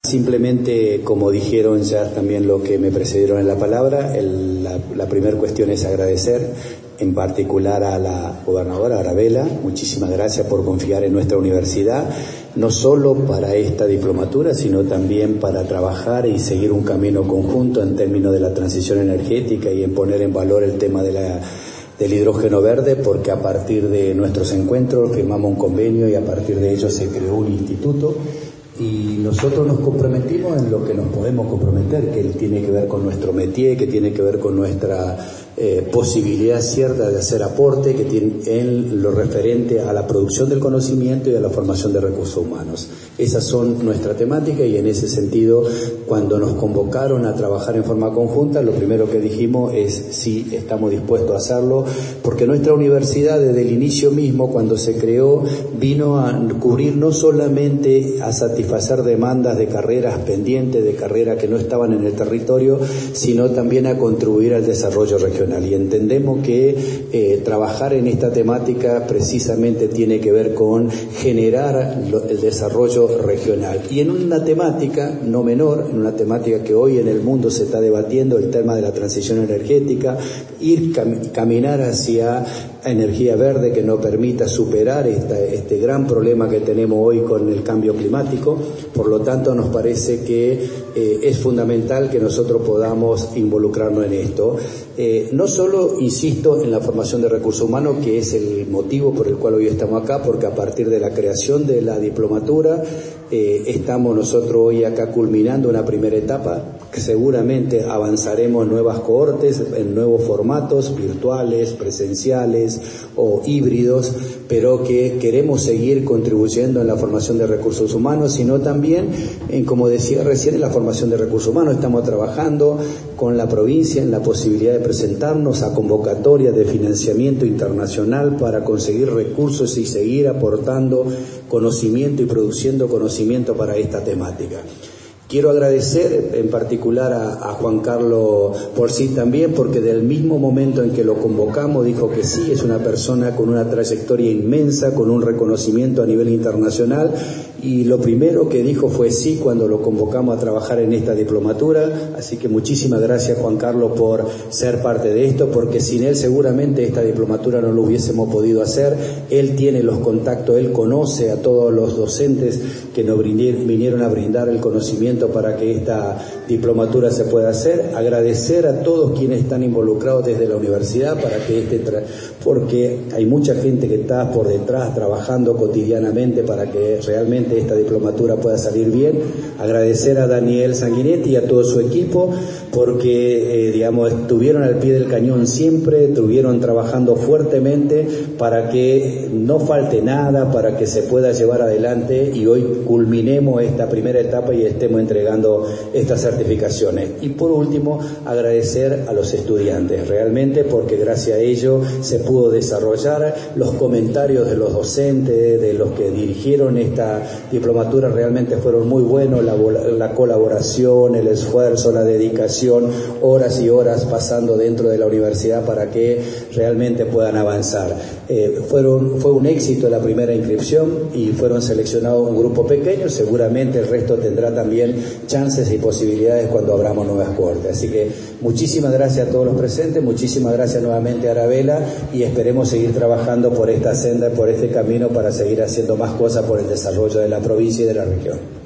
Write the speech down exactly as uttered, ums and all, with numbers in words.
Simplemente, como dijeron ya también lo que me precedieron en la palabra, el, la, la primera cuestión es agradecer en particular a la gobernadora Aravela. Muchísimas gracias por confiar en nuestra universidad, no solo para esta diplomatura, sino también para trabajar y seguir un camino conjunto en términos de la transición energética y en poner en valor el tema de la del hidrógeno verde, porque a partir de nuestros encuentros firmamos un convenio y a partir de ello se creó un instituto y nosotros nos comprometimos en lo que nos podemos comprometer, que tiene que ver con nuestro métier, que tiene que ver con nuestra eh, posibilidad cierta de hacer aporte, que tiene en lo referente a la producción del conocimiento y a la formación de recursos humanos. Esas son nuestra temática y en ese sentido, cuando nos convocaron a trabajar en forma conjunta, lo primero que dijimos es sí, estamos dispuestos a hacerlo, porque nuestra universidad desde el inicio mismo, cuando se creó, vino a cubrir no solamente a satisfacer demandas de carreras pendientes, de carreras que no estaban en el territorio, sino también a contribuir al desarrollo regional. Y entendemos que eh, trabajar en esta temática precisamente tiene que ver con generar lo, el desarrollo regional. Y en una temática no menor, en una temática que hoy en el mundo se está debatiendo, el tema de la transición energética, ir cam- caminar hacia energía verde que nos permita superar esta, este gran problema que tenemos hoy con el cambio climático. Por lo tanto, nos parece que eh, es fundamental que nosotros podamos involucrarnos en esto. Eh, no solo, insisto, en la formación de recursos humanos, que es el motivo por el cual hoy estamos acá, porque a partir de la creación de la diplomatura, eh, estamos nosotros hoy acá culminando una primera etapa, que seguramente avanzaremos en nuevas cohortes, en nuevos formatos, virtuales, presenciales o híbridos, pero que queremos seguir contribuyendo en la formación de recursos humanos, sino también, en, como decía recién, en la formación de recursos humanos. Estamos trabajando con la provincia en la posibilidad de presentarnos a convocatorias de financiamiento internacional para conseguir recursos y seguir aportando conocimiento y produciendo conocimiento para esta temática. Quiero agradecer en particular a, a Juan Carlos Porcín también, porque del mismo momento en que lo convocamos dijo que sí, es una persona con una trayectoria inmensa, con un reconocimiento a nivel internacional, y lo primero que dijo fue sí cuando lo convocamos a trabajar en esta diplomatura. Así que muchísimas gracias, Juan Carlos, por ser parte de esto, porque sin él seguramente esta diplomatura no lo hubiésemos podido hacer. Él tiene los contactos, él conoce a todos los docentes que nos vinieron a brindar el conocimiento para que esta diplomatura se pueda hacer. Agradecer a todos quienes están involucrados desde la universidad para que este tra- porque hay mucha gente que está por detrás trabajando cotidianamente para que realmente esta diplomatura pueda salir bien. Agradecer a Daniel Sanguinetti y a todo su equipo, porque eh, digamos estuvieron al pie del cañón siempre, estuvieron trabajando fuertemente para que no falte nada, para que se pueda llevar adelante y hoy culminemos esta primera etapa y estemos entregando estas certificaciones. Y por último, agradecer a los estudiantes, realmente, porque gracias a ello se pudo desarrollar. Los comentarios de los docentes, de los que dirigieron esta diplomatura, realmente fueron muy buenos. La, la colaboración, el esfuerzo, la dedicación, horas y horas pasando dentro de la universidad para que realmente puedan avanzar. Eh, fueron, fue un éxito la primera inscripción y fueron seleccionados un grupo pequeño. Seguramente el resto tendrá también chances y posibilidades cuando abramos nuevas cohortes. Así que muchísimas gracias a todos los presentes, muchísimas gracias nuevamente a Aravela y esperemos seguir trabajando por esta senda, por este camino para seguir haciendo más cosas por el desarrollo de la provincia y de la región.